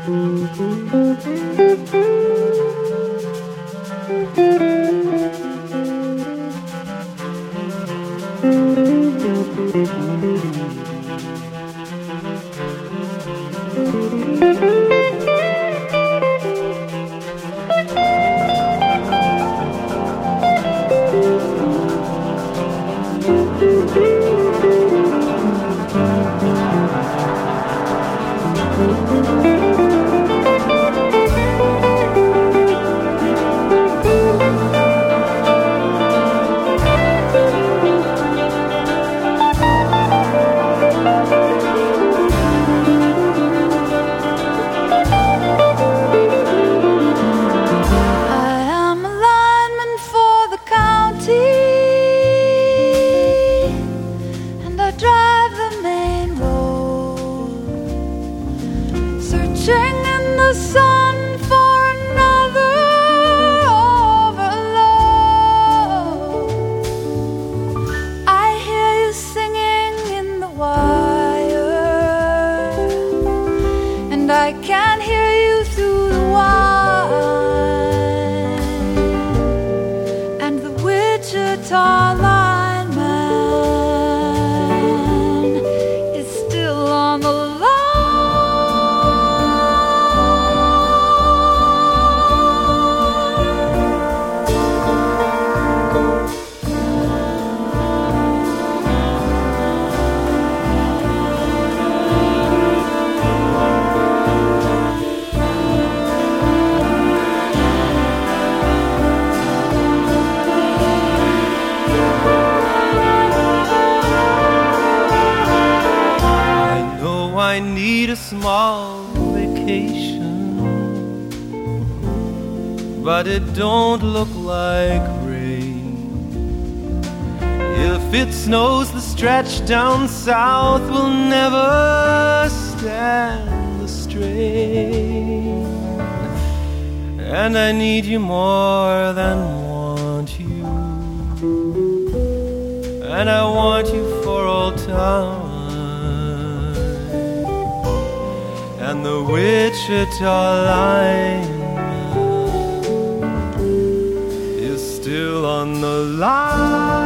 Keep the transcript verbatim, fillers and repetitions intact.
But it don't look like rain. If it snows, the stretch down south will never stand the strain. And I need you more than want you, and I want you for all time. And the Wichita line still on the line.